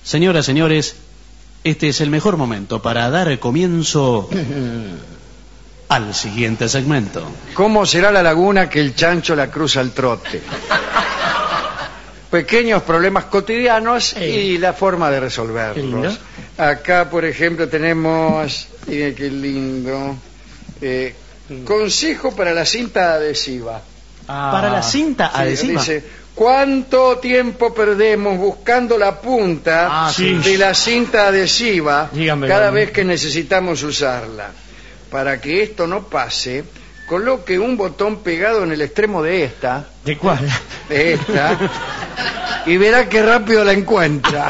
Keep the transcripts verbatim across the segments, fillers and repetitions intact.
Señoras, señores, este es el mejor momento para dar comienzo al siguiente segmento. ¿Cómo será la laguna que el chancho la cruza al trote? Pequeños problemas cotidianos y la forma de resolverlos. Acá, por ejemplo, tenemos... Miren qué lindo. Eh, consejo para la cinta adhesiva. Ah, para la cinta sí, adhesiva. Dice, ¿cuánto tiempo perdemos buscando la punta ah, sí. de la cinta adhesiva Dígame, cada dígame. vez que necesitamos usarla? Para que esto no pase, coloque un botón pegado en el extremo de esta. ¿De cuál? De esta. Y verá qué rápido la encuentra.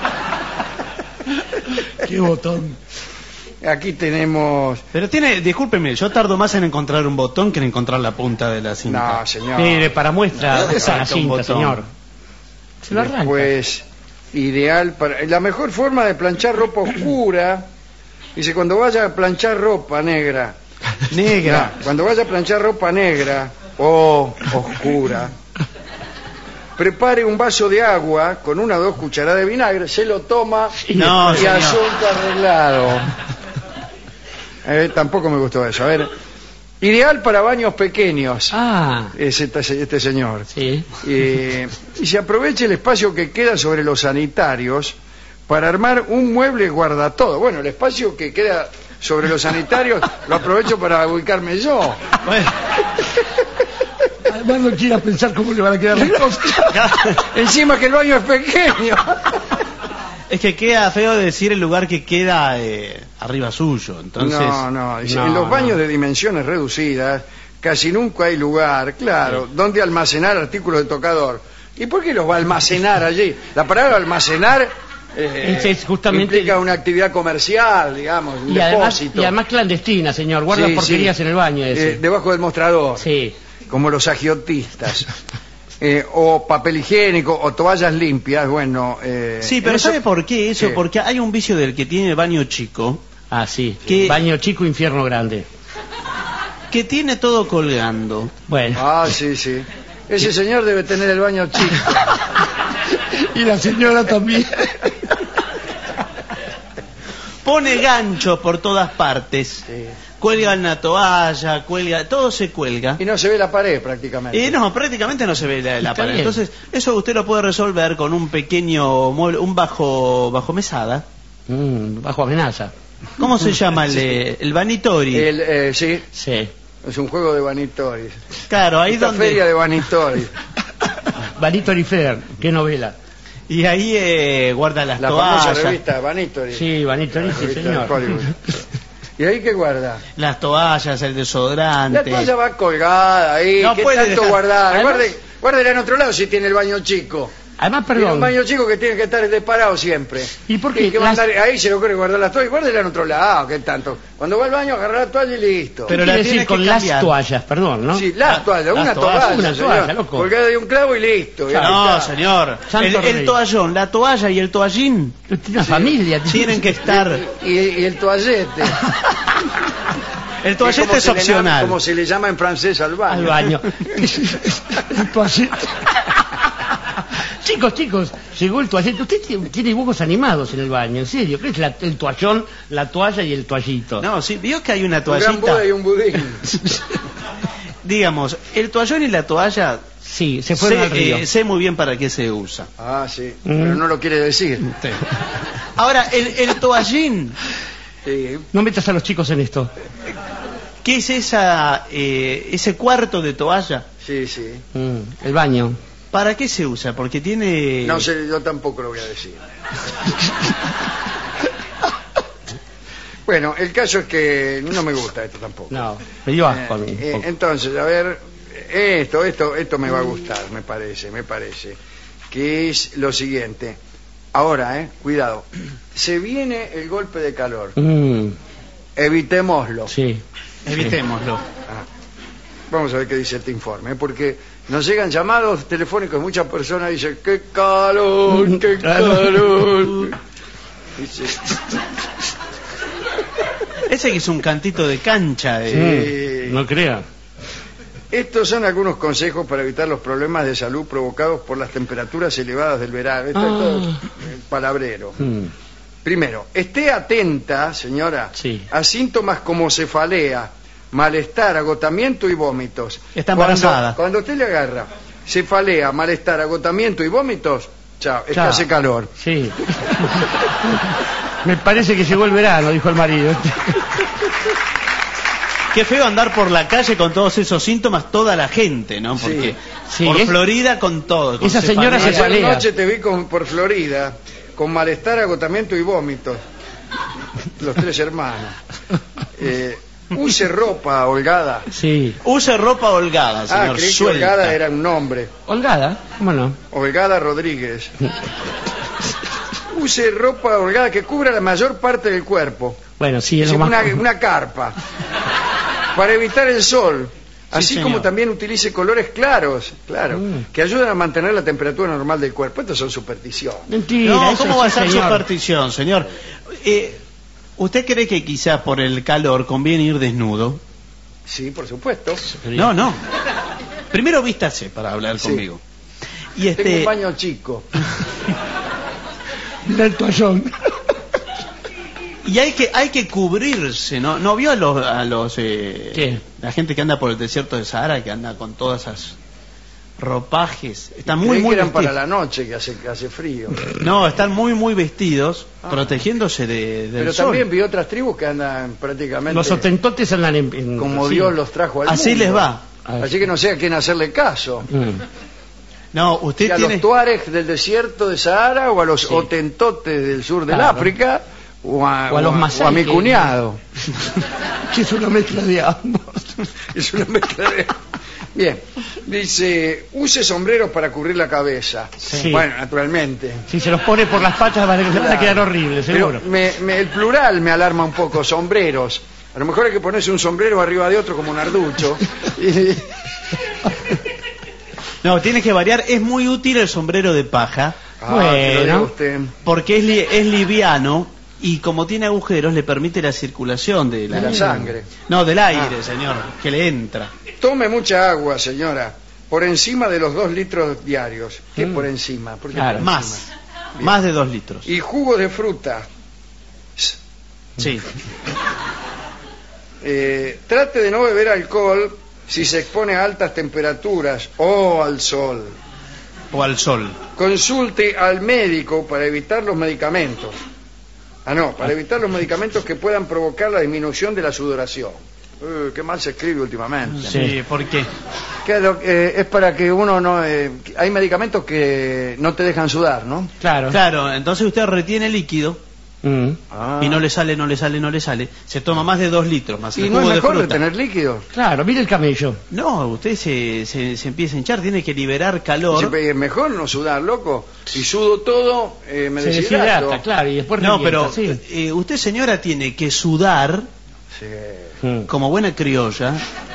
¿Qué botón? Aquí tenemos... Pero tiene, discúlpeme, yo tardo más en encontrar un botón que en encontrar la punta de la cinta. No, señor. Mire, para muestra, No, esa la exacto, un cinta, botón. señor. Se lo arranca. Pues, ideal para... La mejor forma de planchar ropa oscura... Dice, cuando vaya a planchar ropa negra... Negra. No, cuando vaya a planchar ropa negra o oscura... Prepare un vaso de agua con una o dos cucharadas de vinagre, se lo toma No, y señor. asunto arreglado. Eh, tampoco me gustó eso. A ver, ideal para baños pequeños. Ah, Es este, este señor. sí. Eh, y se aproveche el espacio que queda sobre los sanitarios para armar un mueble guardatodo. Bueno, el espacio que queda sobre los sanitarios lo aprovecho para ubicarme yo. Bueno, Además no quiera pensar cómo le van a quedar las cosas. Encima que el baño es pequeño. es que queda feo decir el lugar que queda eh, arriba suyo. Entonces, No, no, dice, no, en los baños no. de dimensiones reducidas casi nunca hay lugar, claro, donde almacenar artículos de tocador. ¿Y por qué los va a almacenar allí? La palabra almacenar eh, Es- es justamente- implica una actividad comercial, digamos, un Y además, depósito. y además clandestina, señor. Guarda Sí, porquerías sí. en el baño ese. Eh, debajo del mostrador, Sí. como los agiotistas. Eh, o papel higiénico o toallas limpias, bueno... Eh, sí, pero eso- ¿sabe por qué eso? ¿Qué? Porque hay un vicio del que tiene baño chico, Ah, sí. ¿Qué? Baño chico, infierno grande. que tiene todo colgando. Bueno. Ah, sí, sí. Ese señor debe tener el baño chico. Y la señora también. Pone ganchos por todas partes. Sí. Cuelga una toalla, cuelga, todo se cuelga. Y no se ve la pared prácticamente. Y no, prácticamente no se ve la, la Está pared. bien. Entonces, eso usted lo puede resolver con un pequeño mueble, un bajo bajo mesada. Mm, bajo amenaza. ¿Cómo se llama el, de- el vanitori? El, eh, sí, Sí. es un juego de vanitoris. Claro, ahí Esta donde... feria de vanitoris. Vanitory Fair, qué novela. Y ahí eh, guarda las La famosa toallas. revista Vanitoris. Sí, Vanitory, La sí, revista de señor. Hollywood. ¿Y ahí qué guarda? Las toallas, el desodorante. La toalla va colgada ahí. No ¿Qué puede tanto dejar- guardar? Además- Guarde, guárdela en otro lado si tiene el baño chico. Además, Tiene un perdón. baño chico que tiene que estar desparado siempre. ¿Y por qué que va a las- andar ahí se le ocurre guardar la toalla. Guárdela en otro lado. ¿Qué tanto? Cuando va al baño, agarra la toalla y listo. Pero ¿Qué la quiere tiene decir que con las cambiar. toallas? Perdón, ¿no? Sí, las La- toallas, las una toallas, toalla, una señor. toalla, loco. Colgada de un clavo y listo. y ahí No, está. señor. Santo El, el Rey. toallón, la toalla y el toallín Tiene una familia. tienen que estar... Y, y el toallete. El Es toallete como es se le llama- opcional. como se le llama en francés al baño. Al baño. El toallete. Chicos, chicos, llegó el toallete. Usted tiene, tiene dibujos animados en el baño, en serio. ¿Qué es la- el toallón, la toalla y el toallito? No, sí, vio que hay una Un gran toallita. Buda y un budín. Digamos, el toallón y la toalla, Sí, se fueron sé, al río. eh, sé muy bien para qué se usa. Ah, sí. Mm. Pero no lo quiere decir. Ahora, el, el toallín, Sí. No metas a los chicos en esto. ¿qué es esa, eh, ese cuarto de toalla? Sí, sí. Mm, el baño. ¿Para qué se usa? Porque tiene... No sé, yo tampoco lo voy a decir. Bueno, el caso es que no me gusta esto tampoco. No, me dio asco a mí. Eh, un eh, poco. entonces, a ver, esto, esto, esto me va a gustar, me parece, me parece. Que es lo siguiente. Ahora, eh, cuidado. Se viene el golpe de calor. Mm, Evitémoslo. sí. Evitémoslo. Ah. Vamos a ver qué dice este informe, porque nos llegan llamados telefónicos, muchas personas dicen, ¡qué calor, qué calor! Dice, Ese que es un cantito de cancha. eh. eh, No crea. Estos son algunos consejos para evitar los problemas de salud provocados por las temperaturas elevadas del verano. Esto Ah. es todo el palabrero. Mm. Primero, esté atenta, señora, Sí. a síntomas como cefalea, malestar, agotamiento y vómitos. Está Cuando- embarazada. Cuando, usted le agarra cefalea, malestar, agotamiento y vómitos, chao, es que Chao. hace calor. Sí. Me parece que llegó el verano, dijo el marido. Qué feo andar por la calle con todos esos síntomas, toda la gente, ¿no? Porque Sí, por es- Florida con todo. con Esa señora cefalea. se Ayer cefalea. noche te vi con, por Florida con malestar, agotamiento y vómitos. Los tres hermanos. Eh, use ropa holgada. Sí. Use ropa holgada, Ah, señor, creí que suelta. holgada era un nombre. Holgada, ¿cómo no? Holgada Rodríguez. Use ropa holgada que cubra la mayor parte del cuerpo. Bueno, sí, es Sí, lo más... una, una carpa. Para evitar el sol. Así señor. como también utilice colores claros, claro, Mm. que ayudan a mantener la temperatura normal del cuerpo. Estas son supersticiones. Mentira, No, eso ¿cómo sí, va a ser señor. superstición, señor? Eh, ¿Usted cree que quizás por el calor conviene ir desnudo? Sí, por supuesto. No, no. Primero vístase para hablar Sí. conmigo. Y Tengo un este, baño chico. Mira el toallón. y hay que hay que cubrirse, ¿no? ¿No vio a los a los eh, ¿Qué? la gente que anda por el desierto de Sahara, que anda con todas esas ropajes? Están muy Creí muy que eran para vestidos. la noche, que hace, que hace frío. No, están muy muy vestidos, Ah. protegiéndose de, del Pero sol. también vi otras tribus que andan prácticamente Los otentotes andan en... en- como sí. Dios los trajo al Así mundo. les va. Así que no sé a quién hacerle caso. Mm. No, usted Si a tiene los tuaregs del desierto de Sahara o a los Sí. otentotes del sur del Claro. África o a, O a los o masái o a mi que- cuñado. Que es una mezcla de ambos. Es una mezcla de... Bien, dice, use sombreros para cubrir la cabeza. Sí. Bueno, naturalmente. Si se los pone por las patas van a, van a quedar horribles, Pero seguro. me- me- el plural me alarma un poco, sombreros. A lo mejor hay que ponerse un sombrero arriba de otro como un arducho. Y- No, tiene que variar. Es muy útil el sombrero de paja Ah, que lo diga Bueno. usted. porque es, li- es liviano y como tiene agujeros le permite la circulación de la, De la sangre. No, del aire, Ah. señor, que le entra. Tome mucha agua, señora, por encima de los dos litros diarios. ¿Qué Mm. por encima? ¿Por qué Claro. por Más, encima? más de dos litros. Y jugo de fruta. Sí. Eh, trate de no beber alcohol si se expone a altas temperaturas o al sol. O al sol. Consulte al médico para evitar los medicamentos. Ah, no, para evitar los medicamentos que puedan provocar la disminución de la sudoración. Eh, qué mal se escribe últimamente. Sí, ¿por qué? Que es, lo- eh, es para que uno no... eh, hay medicamentos que no te dejan sudar, ¿no? Claro. Claro, entonces usted retiene líquido Mm. Ah. y no le sale, no le sale, no le sale. Se toma más de dos litros más el ¿Y no es jugo de mejor fruta. retener líquidos? Claro, mire el camello. No, usted se, se, se empieza a hinchar, tiene que liberar calor. Siempre es mejor no sudar, loco. Si sudo todo, eh, me Se deshidrato. deshidrata, claro, y después No, revienta, pero sí. eh, usted, señora, tiene que sudar Sí. Mm. como buena criolla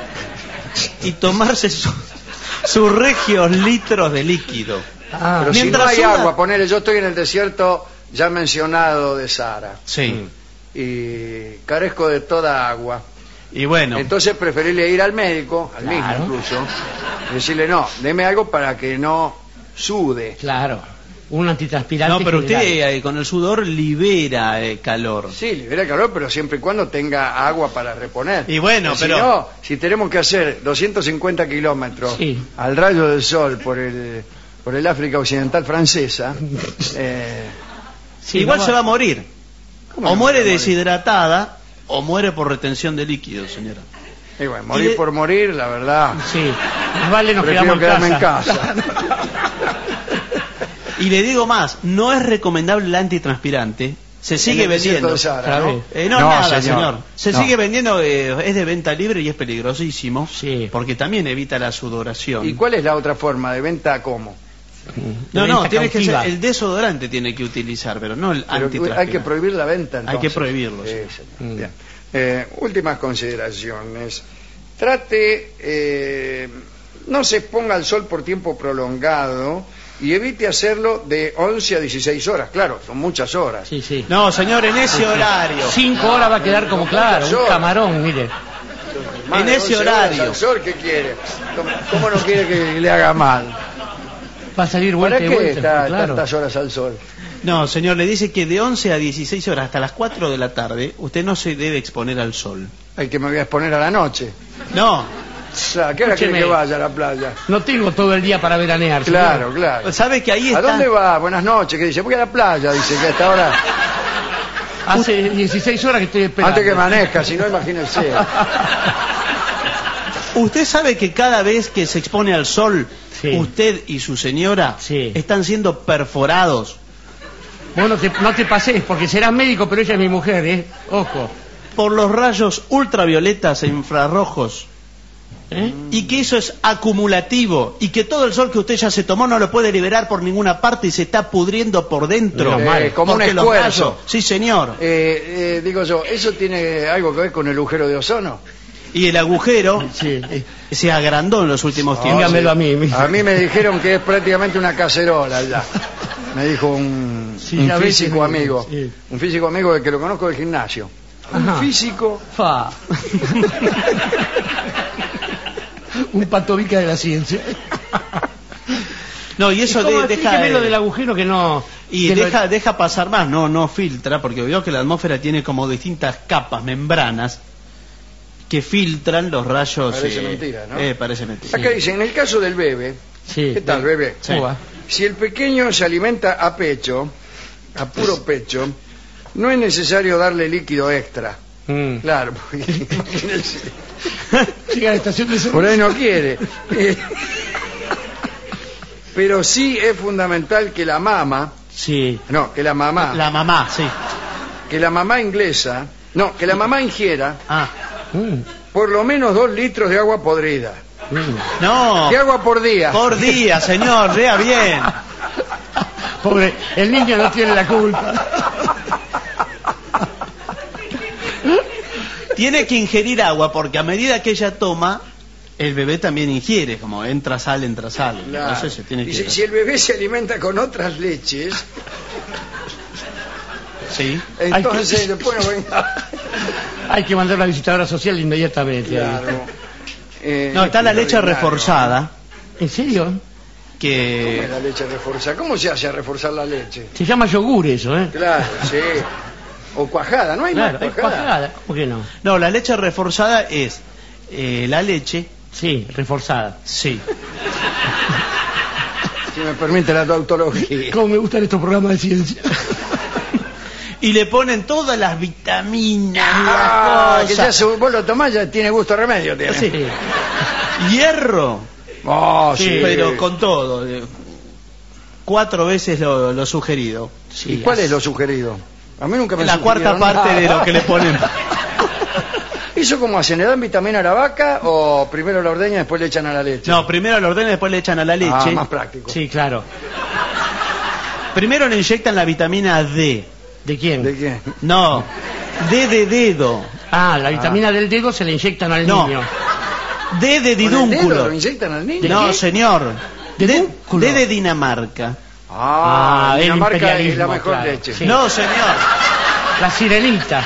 y tomarse su- sus regios litros de líquido. Ah, Pero si no mientras hay suda- agua, ponele, yo estoy en el desierto ya mencionado de Sahara Sí. y carezco de toda agua. Y bueno, Entonces preferible ir al médico, al Claro. mismo incluso, y decirle, no, deme algo para que no sude. claro. Un antitranspirante. no, pero usted general. eh, con el sudor libera eh, calor. Sí, libera el calor, pero siempre y cuando tenga agua para reponer. Y bueno, Si pero- no, si tenemos que hacer doscientos cincuenta kilómetros Sí. al rayo del sol por el, por el África Occidental francesa, eh, Sí, Igual no se va a morir. ¿cómo O no muere va a morir? deshidratada o muere por retención de líquidos, señora. Y bueno, morir Y de- por morir, la verdad, Sí. Más vale nos prefiero quedamos quedarme en en casa. casa. Y le digo más, no es recomendable el antitranspirante. Se sigue En el desierto vendiendo. de Sahara, Otra ¿no? vez. Eh, no, No, nada, señor. señor. Se No. sigue vendiendo, eh, es de venta libre y es peligrosísimo. Sí. Porque también evita la sudoración. ¿Y cuál es la otra forma de venta? ¿Cómo? No, De no, venta tiene que ser, cautiva. el desodorante tiene que utilizar, pero no el Pero antitranspirante. hay que prohibir la venta, entonces. Hay que prohibirlo, sí. Sí, señor. Mm. Bien. Eh, últimas consideraciones. Trate, eh, no se exponga al sol por tiempo prolongado y evite hacerlo de once a dieciséis horas. Claro, son muchas horas. Sí, sí. No, señor, en ese horario. Cinco horas va a quedar como claro, un Muchas horas. camarón, mire. Más en de ese once horas horario. al sol, ¿qué quiere? ¿Cómo, cómo no quiere que le haga mal? Va a salir vuelta ¿Para y qué vuelta, está claro. tantas horas al sol? No, señor, le dice que de once a dieciséis horas hasta las cuatro de la tarde usted no se debe exponer al sol. Hay que me voy a exponer a la noche. No, O sea, ¿a qué hora quiere Escúcheme. que vaya a la playa? No tengo todo el día para veranear. Claro, señor. claro. sabe que ahí ¿A está... dónde va? Buenas noches. ¿Qué dice? Voy a la playa, dice que hasta ahora. Hace dieciséis horas que estoy esperando. Antes que amanezca, si no, imagínese. Usted sabe que cada vez que se expone al sol, Sí. usted y su señora Sí. están siendo perforados Vos no te, no te pases, porque serás médico, pero ella es mi mujer, ¿eh? Ojo. por los rayos ultravioletas e infrarrojos, ¿Eh? y que eso es acumulativo, y que todo el sol que usted ya se tomó no lo puede liberar por ninguna parte y se está pudriendo por dentro. Menos mal. Eh, como un Porque los esfuerzo. rayos- Sí, señor. Eh, eh, digo yo, ¿eso tiene algo que ver con el agujero de ozono? Y el agujero Sí. se agrandó en los últimos tiempos. Dígamelo a mí. mi- A mí me dijeron que es prácticamente una cacerola ya. Me dijo un, Sí, un a veces físico me- amigo. sí. Un físico amigo que lo conozco del gimnasio. Un Ajá. físico. Fa. Un patobica de la ciencia. No, y eso ¿Cómo? de- deja Explíqueme lo eh, del agujero que no... y que lo- deja deja pasar más, no no filtra, porque veo que la atmósfera tiene como distintas capas, membranas que filtran los rayos. Parece eh, mentira, ¿no? eh, parece mentira. Acá dice, en el caso del bebé, Sí. ¿qué tal, bebé? Sí. ¿Cómo va? Si el pequeño se alimenta a pecho, a puro pecho, no es necesario darle líquido extra. Mm. Claro, porque imagínense, Llega a la estación de por ahí no quiere. Eh, Pero sí es fundamental que la mama, Sí. no, que la mamá, La mamá, sí. que la mamá inglesa, no, que la mamá ingiera Ah, Mm. por lo menos dos litros de agua podrida. Mm. no. ¿Qué agua por día? Por día, señor, vea bien. Pobre, el niño no tiene la culpa. Tiene que ingerir agua porque a medida que ella toma, el bebé también ingiere, como entra, sale, entra, sale. Claro. Entonces se tiene Y que... si, si el bebé se alimenta con otras leches, Sí. entonces después no venga. Hay que mandar la visitadora social inmediatamente. Claro. Eh, No, está la leche extraordinario. reforzada, ¿En serio? ¿Cómo es que... la leche reforzada? ¿Cómo se hace a reforzar la leche? Se llama yogur eso, ¿eh? Claro, sí. O cuajada, ¿no hay Claro, más hay cuajada? cuajada. ¿Cómo que no? No, la leche reforzada es eh, la leche, Sí, reforzada. sí. Si me permite la tautología. ¿Cómo me gustan estos programas de ciencia? Y le ponen todas las vitaminas, Ah, las que ya cosas. se- vos lo tomás, ya tiene gusto a remedio. Tiene. Sí. Hierro, Oh, sí. Sí, pero con todo. eh, Cuatro veces lo, lo sugerido. Sí, ¿Y cuál así. es lo sugerido? A mí nunca me La cuarta sugirieron parte nada. de lo que le ponen. ¿Eso cómo hacen? ¿Le dan vitamina a la vaca o primero la ordeñan y después le echan a la leche? No, primero lo ordenan, después le echan a la leche. Ah, más práctico. Sí, claro. Primero le inyectan la vitamina D. ¿De quién? ¿De qué? No, D de dedo. Ah, la vitamina del dedo se le inyectan al No. niño. D de ¿Con el dedo didúnculo. lo inyectan al niño? No, qué? señor. ¿De D, dúnculo? D de Dinamarca. Ah, Ah, el Dinamarca es la imperialismo, mejor claro. leche. Sí. No, señor. La sirenita.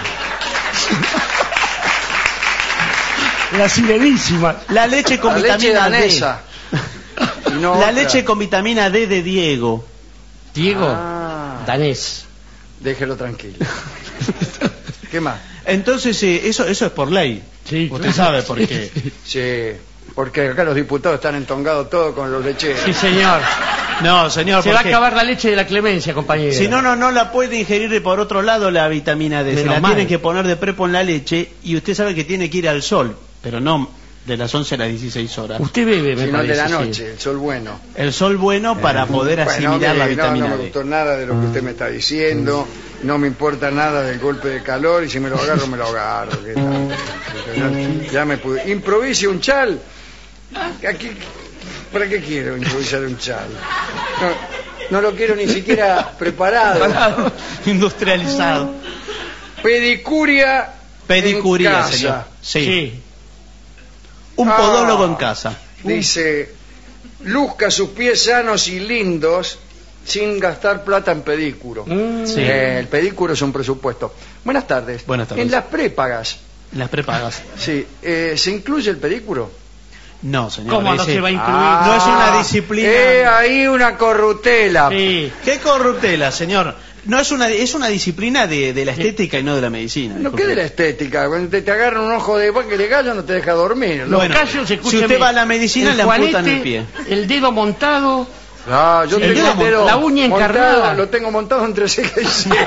La sirenísima. La leche con La leche vitamina danesa. D. Y no La otra. leche con vitamina D de Diego. Diego, Ah, danés. déjelo tranquilo. ¿Qué más? Entonces, eh, eso eso es por ley. Sí, Usted claro. sabe por qué. Sí, porque acá los diputados están entongados todos con los lecheros. Sí, señor. No, señor, Se va a porque acabar la leche de la clemencia, compañero. si no, no, no la puede ingerir por otro lado la vitamina D. Se Menos la mal. tienen que poner de prepo en la leche y usted sabe que tiene que ir al sol, pero no de las once a las dieciséis horas. Usted bebe, me Sino parece. de la sí. noche, el sol bueno. El sol bueno para poder Bueno, asimilar mire, la no, vitamina no me D. gustó nada de lo que usted me está diciendo, no me importa nada del golpe de calor y si me lo agarro, me lo agarro. ¿Qué tal? Ya me pude. Improvise un chal. Aquí, ¿para qué quiero improvisar un chal? No, no lo quiero ni siquiera preparado. Preparado, industrializado. Pedicuria. Pedicuría, en casa. señor. Sí. Sí. Un Ah. podólogo en casa. Dice, luzca sus pies sanos y lindos sin gastar plata en pedicuro. Mm. Sí. Eh, el pedicuro es un presupuesto. Buenas tardes. Buenas tardes. En las prépagas, Las prepagas. Sí. Eh, ¿Se incluye el pedicuro? No, señor. ¿Cómo no ese- se va a incluir? Ah, No es una disciplina. Eh, ahí una corrutela. Sí. ¿Qué corruptela, señor? No es una es una disciplina de, de la estética y no de la medicina. No, ¿qué de la estética? Cuando te, te agarran un ojo de que le gallo no te deja dormir. ¿no? Los Bueno, callos, si escúcheme, usted va a la medicina, el le amputan juanete, el pie. El dedo montado. Ah, yo Sí, tengo el el dedo, dedo la uña montado, encarnada. lo tengo montado entre ceja y ceja.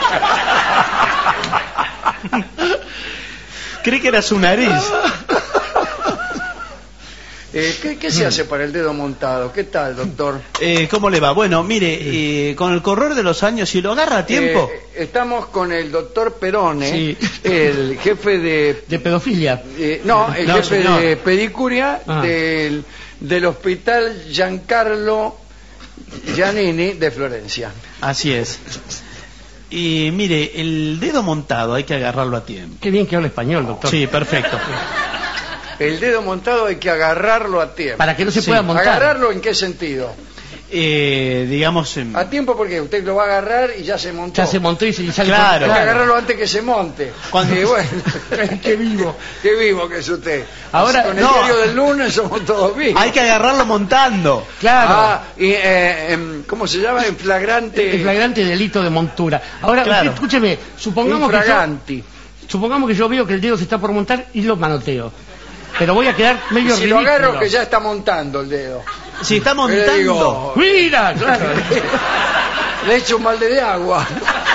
Creí que era su nariz. Eh, ¿qué, ¿Qué se hace para el dedo montado? ¿Qué tal, doctor? Eh, ¿Cómo le va? Bueno, mire, eh, con el correr de los años, si lo agarra a tiempo... Eh, estamos con el doctor Perone, Sí. el jefe de... De pedofilia. eh, no, el No, jefe señor. de pedicuria Ah. del, del hospital Giancarlo Giannini de Florencia. Así es. Y mire, el dedo montado hay que agarrarlo a tiempo. Qué bien que habla español, doctor. Sí, perfecto. El dedo montado hay que agarrarlo a tiempo. Para que no se Sí. pueda montar. ¿Agarrarlo en qué sentido? Eh, digamos... em, A tiempo porque usted lo va a agarrar y ya se montó. Ya se montó y se y sale Claro. Hay por- que agarrarlo antes que se monte. Cuando- Y bueno, Qué vivo. qué vivo que es usted. Ahora, con el no. diario del lunes somos todos vivos. Hay que agarrarlo montando. Claro. Ah, y, eh, em, ¿cómo se llama? En flagrante. El flagrante delito de montura. Ahora, Claro. usted, escúcheme, supongamos que, yo, infraganti. supongamos que yo veo que el dedo se está por montar y lo manoteo. Pero voy a quedar medio Si lo ridículo. agarro que ya está montando el dedo. Si está Le montando... digo, ¡Mira! Claro. le echo un balde de agua.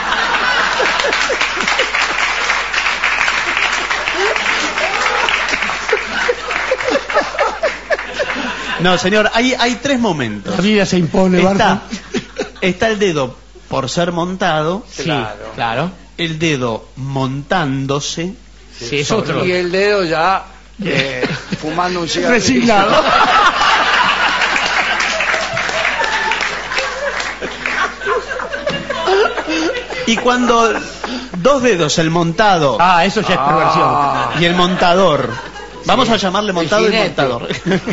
No, señor, hay, hay tres momentos. La vida se impone, Está, Barton. está el dedo por ser montado, Sí, Claro. claro. el dedo montándose, Sí, es otro. Y el dedo ya eh, fumando un cigarro. Resignado. y cuando dos dedos, el montado Ah, eso ya es perversión. Ah. y el montador, vamos a llamarle montado y jinete. montador,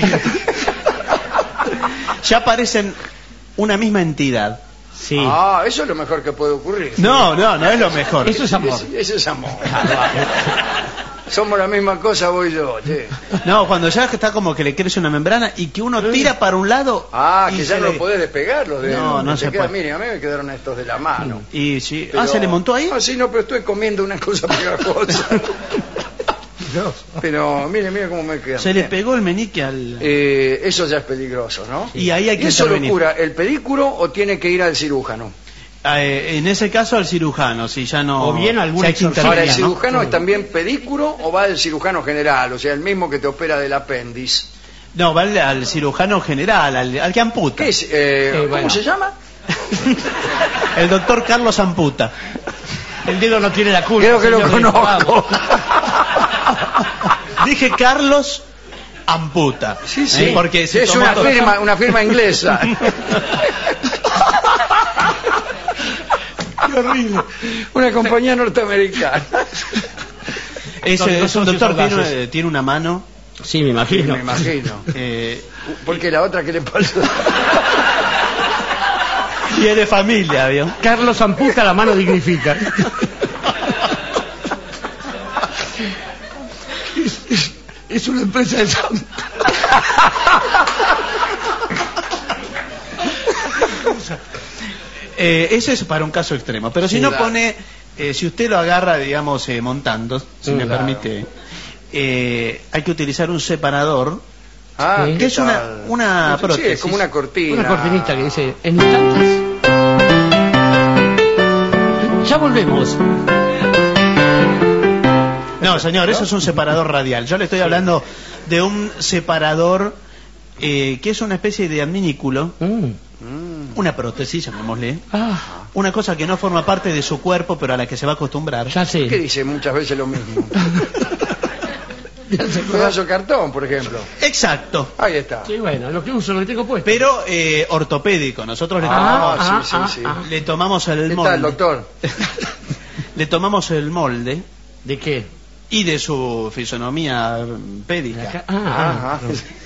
ya parecen una misma entidad. Sí. Ah, eso es lo mejor que puede ocurrir. No, no, no es lo mejor. Eso es amor. Ese, ese es amor. Somos la misma cosa, voy yo. Che. No, cuando ya está como que le crece una membrana y que uno tira para un lado. Ah, y que se ya no le- podés despegar los dedos. No, no Te se queda- puede. Mire, a mí me quedaron estos de la mano. Y sí. Pero- Ah, ¿se le montó ahí? No, sí, no, pero estoy comiendo una cosa pegajosa. Pero mire, mire cómo me quedan. Se le pegó el meñique al... Eh, eso ya es peligroso, ¿no? Y ahí hay que ¿Y eso lo intervenir. cura el pedículo o tiene que ir al cirujano? Eh, en ese caso al cirujano, si ya no... O bien algún si hay que exorcismo. Ahora, ¿el intervenir, ¿no? cirujano es también pedículo o va el cirujano general? O sea, el mismo que te opera del apéndice. No, va al, al cirujano general, al, al que amputa. ¿Qué es? Eh, ¿Cómo bueno. se llama? El doctor Carlos Amputa. El dedo no tiene la culpa. Creo que lo señor. conozco. Dije Carlos Amputa. Sí, sí. ¿Eh? Porque se es tomó una todo- firma, una firma inglesa. Qué horrible. Una compañía norteamericana. Es, Los- es los un doctor, socios tiene, audaces. tiene una mano... Sí, me imagino. Me imagino. eh, Porque la otra que le pasó. y es de familia, ¿vio? Carlos amputa, la mano dignifica. Es una empresa de Santa. Eh, ese es para un caso extremo. Pero si Sí, no claro. pone... eh, si usted lo agarra, digamos, eh, montando, si Mm, me claro. permite... eh, hay que utilizar un separador... Ah, Sí. ¿qué que es una, tal? una Sí, prótesis. es como una cortina. Una cortinita que dice en instantes. Ya volvemos. No, señor, eso es un separador radial. Yo le estoy hablando de un separador eh, que es una especie de adminículo, Mm. una prótesis, llamémosle, Ah, una cosa que no forma parte de su cuerpo, pero a la que se va a acostumbrar. ya sé. ¿Qué dice muchas veces lo mismo? Ya sé. Un pedazo de cartón, por ejemplo. Exacto, Ahí está. Sí, bueno, lo que uso, lo que tengo puesto. pero eh, ortopédico. Nosotros le Ah, tomamos, sí, sí, sí. ah. le tomamos el ¿Qué molde. tal, doctor? Le tomamos el molde ¿De qué? y de su fisonomía pédica. Acá- Ah, Ajá.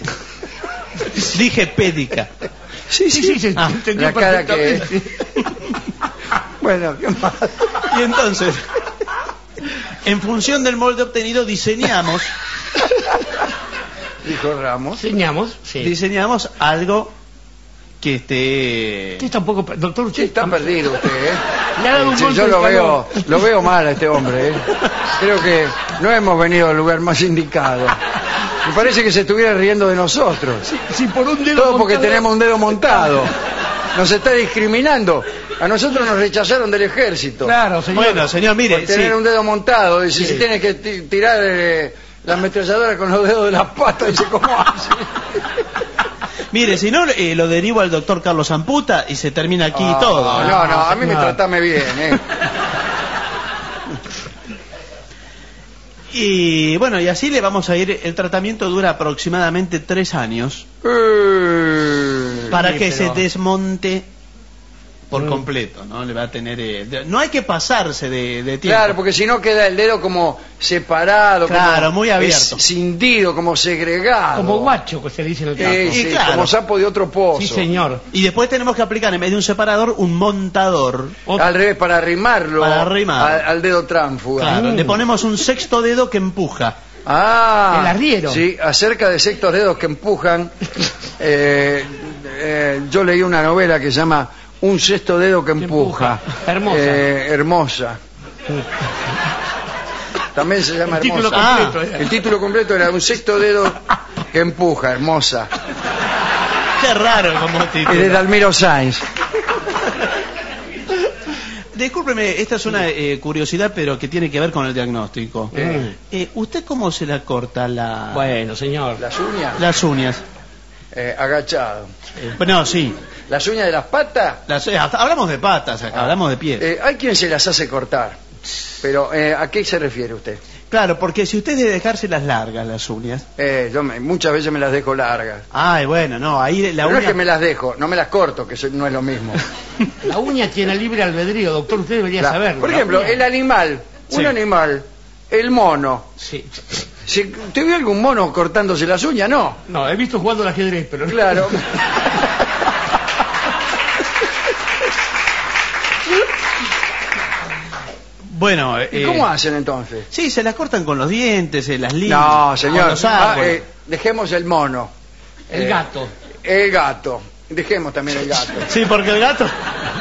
Dije pédica. Sí, sí, sí. sí, se Ah, entendió la cara que- perfectamente. Bueno, ¿qué más? Y entonces, En función del molde obtenido diseñamos, Dijo Ramos. Diseñamos, sí. diseñamos algo que esté... Usted está un poco... Doctor, usted Sí, está perdido usted, ¿eh? Le ha dado un Sí, golpe yo de lo calor. veo, lo veo mal a este hombre, ¿eh? Creo que no hemos venido al lugar más indicado. Me parece que se estuviera riendo de nosotros. Si por un dedo Todo porque montado- tenemos un dedo montado. Nos está discriminando. A nosotros nos rechazaron del ejército. Claro, señor. Bueno, señor, mire, Por tener sí. un dedo montado. Dice, Sí. si tiene que ti- tirar eh, la ametralladora con los dedos de las patas, dice, ¿cómo hace? Mire, si no, eh, lo derivo al doctor Carlos Amputa y se termina aquí Ah, todo. ¿eh? No, no, a mí me señor. tratame bien, ¿eh? Y bueno, y así le vamos a ir. El tratamiento dura aproximadamente tres años Eh, para sí, que pero- se desmonte por Mm. completo, ¿no? Le va a tener... eh, de- no hay que pasarse de, de tiempo. Claro, porque si no queda el dedo como separado, Claro, como muy abierto. es- cindido, como segregado. Como guacho, que se le dice en el campo. Eh, Y sí, claro. como sapo de otro pozo. Sí, señor. Y después tenemos que aplicar, en vez de un separador, un montador. Ot- Al revés, para arrimarlo Para arrimar. al, al dedo tránfuga. Claro, Mm. le ponemos un sexto dedo que empuja. Ah, El arriero. Sí, acerca de sextos dedos que empujan. eh, eh, yo leí una novela que se llama Un sexto dedo que empuja. empuja. Hermosa. Eh, hermosa. También se llama El título hermosa. completo, Ah, eh. el título completo era Un sexto dedo que empuja, hermosa. Qué raro como Es de título. Dalmiro Sainz. Discúlpeme, esta es una eh, curiosidad, pero que tiene que ver con el diagnóstico. Eh. Eh, ¿Usted cómo se la corta la, Bueno, señor. Las uñas, las uñas? eh, agachado. Bueno, sí. Las uñas de las patas, Las- eh, hasta- hablamos de patas acá, hablamos de pies. eh, hay quien se las hace cortar. Pero, eh, ¿a qué se refiere usted? Claro, porque si usted debe dejárselas largas las uñas. Eh, yo me- muchas veces me las dejo largas. Ay, bueno, no, ahí la Pero no uña... es que me las dejo, no me las corto, que eso no es lo mismo. La uña tiene libre albedrío, doctor. Usted debería La- saberlo. por La ejemplo, uña- el animal, un Sí. animal, el mono. Sí. Si, ¿Te vio algún mono cortándose las uñas? No. No, he visto jugando al ajedrez, pero... Claro. Bueno, ¿Y eh, cómo hacen entonces? sí, se las cortan con los dientes, se las liman. No, con señor. los Ah, árboles. eh, dejemos el mono. El Eh, gato. El gato. Dejemos también el gato. Sí, porque el gato...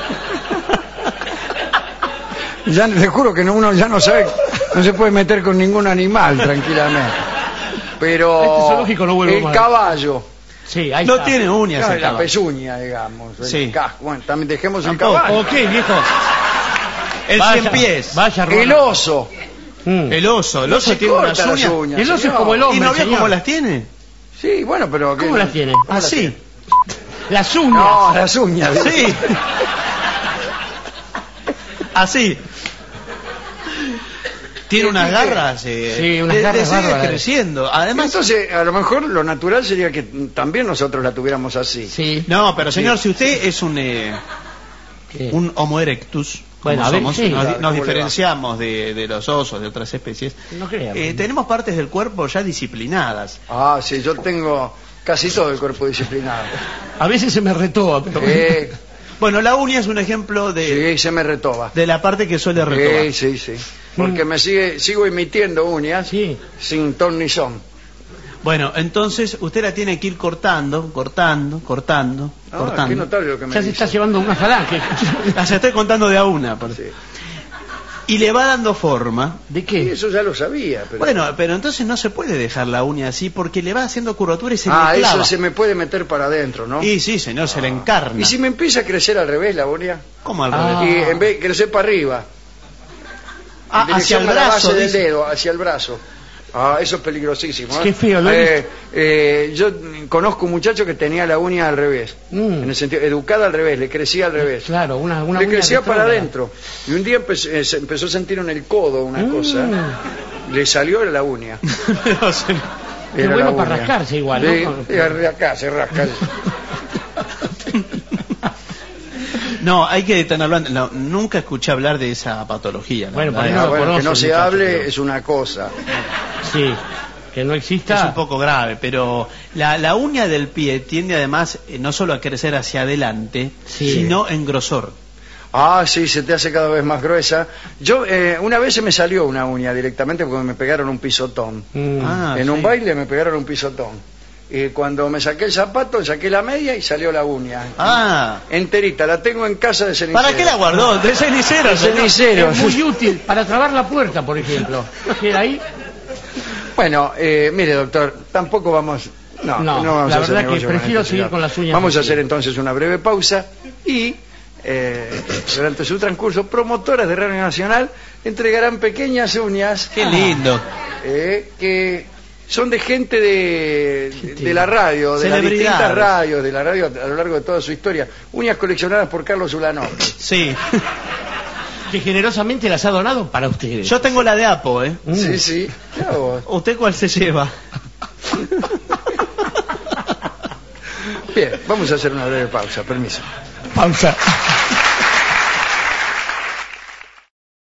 Ya le juro que no- uno ya no sabe, no se puede meter con ningún animal tranquilamente. Pero Este zoológico no vuelvo el más. caballo, Sí, ahí No está. tiene uñas claro, el la caballo. pezuña, digamos, el Sí. casco. Bueno, también dejemos el Tampoco. caballo. Ok, viejo. El Vaya, cien pies. Vaya, El Ronald. oso. Mm. El oso. El No oso se tiene unas corta las uñas. uñas. El oso es señor. como el ¿Y hombre, no vio señor. cómo las tiene? Sí, bueno, pero ¿qué- ¿Cómo las tiene? ¿Cómo las Así. tiene? Las uñas. No, las uñas. Sí. Así. Tiene unas garras. eh, Sí, unas le- le garras sigue bárbaras. creciendo. Además, Entonces, a lo mejor lo natural sería que también nosotros la tuviéramos así. Sí. no, pero señor, si usted es un eh, ¿Qué? un Homo erectus, Bueno, como a ver, somos, sí. nos, Claro, nos ¿cómo le va? diferenciamos de, de los osos, de otras especies, No crea. eh, tenemos partes del cuerpo ya disciplinadas. Ah, sí, yo tengo casi todo el cuerpo disciplinado. A veces se me retoba, pero... Eh, Bueno, la uña es un ejemplo de, sí, se me retoba. de la parte que suele retobar. Sí, sí, sí. Porque me sigue, sigo emitiendo uñas Sí. sin ton ni son. Bueno, entonces usted la tiene que ir cortando, cortando, cortando, Ah, cortando. qué notable lo que me Ya se dice. está llevando una falange. Las estoy contando de a una. por- Sí. Y le va dando forma. ¿De Sí, qué? eso ya lo sabía. Pero... Bueno, pero entonces no se puede dejar la uña así porque le va haciendo curvatura y se ah, le clava. eso se me puede meter para adentro, ¿no? Y sí, señor, se le encarna. ¿Y si me empieza a crecer al revés la uña? ¿Cómo al Ah. revés? Y en vez de crecer para arriba, Ah, en hacia dirección el a la brazo. base del dice. dedo, hacia el brazo. Ah, eso es peligrosísimo. ¿eh? Qué feo, lo he Eh, eh, Yo conozco un muchacho que tenía la uña al revés. Mm. En el sentido, educada al revés, le crecía al revés. Claro, una, una le uña crecía para retrógrada. adentro. Y un día empezó, eh, se empezó a sentir en el codo una Mm. cosa. Le salió la uña. No, señor. Qué Era bueno la para uña. rascarse igual, Sí, ¿no? sí, de acá se rasca. No, hay que tenerlo. No, nunca escuché hablar de esa patología. la Bueno, verdad. por Ah, no bueno, que conoce no el se muchacho, hable pero- es una cosa. Sí, que no Es exista... un poco grave, pero la, la uña del pie tiende además eh, no solo a crecer hacia adelante, Sí. sino en grosor. Ah, sí, se te hace cada vez más gruesa. Yo, eh, una vez se me salió una uña directamente porque me pegaron un pisotón. Mm. Ah, en sí. un baile me pegaron un pisotón. Y cuando me saqué el zapato, saqué la media y salió la uña. Ah, Enterita, la tengo en casa de cenicero. ¿para qué la guardó? De cenicero. De señor. cenicero. Es muy útil para trabar la puerta, por ejemplo. Queda ahí. Bueno, eh, mire, doctor, tampoco vamos... No, No, no vamos la a hacer verdad que negocio con prefiero este seguir señor. con las uñas Vamos a así. hacer entonces una breve pausa y... Eh, durante su transcurso, promotoras de Radio Nacional entregarán pequeñas uñas Qué lindo. eh, que son de gente de, de la radio, de las Celebridades. distintas radios, de la radio a lo largo de toda su historia. Uñas coleccionadas por Carlos Ulanov. Sí. Que generosamente las ha donado para ustedes. Yo tengo la de Apo, ¿eh? Mm. Sí, sí. Mirá vos. ¿Usted cuál se lleva? Bien, vamos a hacer una breve pausa, permiso. Pausa.